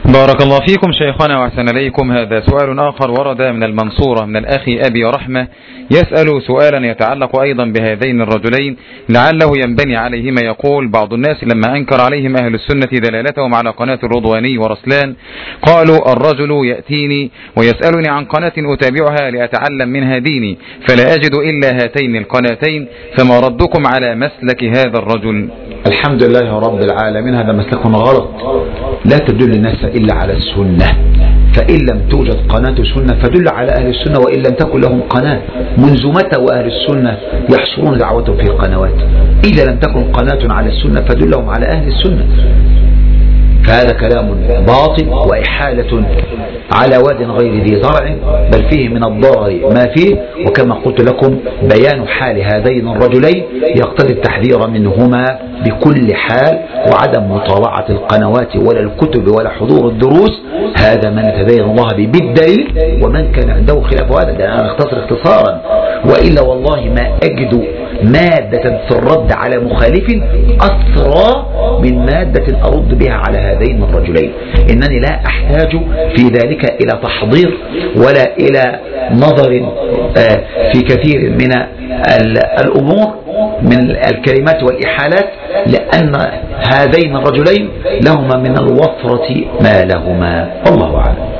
بارك الله فيكم شيخنا وأحسن إليكم. هذا سؤال آخر ورد من المنصورة من الأخ أبي رحمة، يسأل سؤالا يتعلق أيضا بهذين الرجلين لعله ينبني عليهما. يقول: بعض الناس لما أنكر عليهم أهل السنة دلالتهم على قناة الرضواني ورسلان قالوا: الرجل يأتيني ويسألني عن قناة أتابعها لأتعلم منها ديني فلا أجد إلا هاتين القناتين، فما ردكم على مسلك هذا الرجل؟ الحمد لله رب العالمين. هذا مسلك غلط، لا تدل الناس إلا على السنة، فإن لم توجد قناة سنة فدل على أهل السنة، وإن لم تكن لهم قناة. منذ متى وأهل السنة يحصرون دعوتهم في قنوات؟ إذا لم تكن قناة على السنة فدلهم على أهل السنة. فهذا كلام باطل وإحالة على واد غير ذي زرع، بل فيه من الضرر ما فيه. وكما قلت لكم بيان حال هذين الرجلين يقتضي التحذير منهما بكل حال، وعدم مطالعة القنوات ولا الكتب ولا حضور الدروس. هذا من يتدين الله به بالدليل، ومن كان عنده خلاف هذا. ده أنا أختصر اختصارا، وإلا والله ما أجد مادة في الرد على مخالف أسرى من مادة أرد بها على هذين الرجلين. إنني لا أحتاج في ذلك إلى تحضير ولا إلى نظر في كثير من الأمور من الكلمات والإحالات، لأن هذين الرجلين لهما من الوفرة ما لهما. والله أعلم.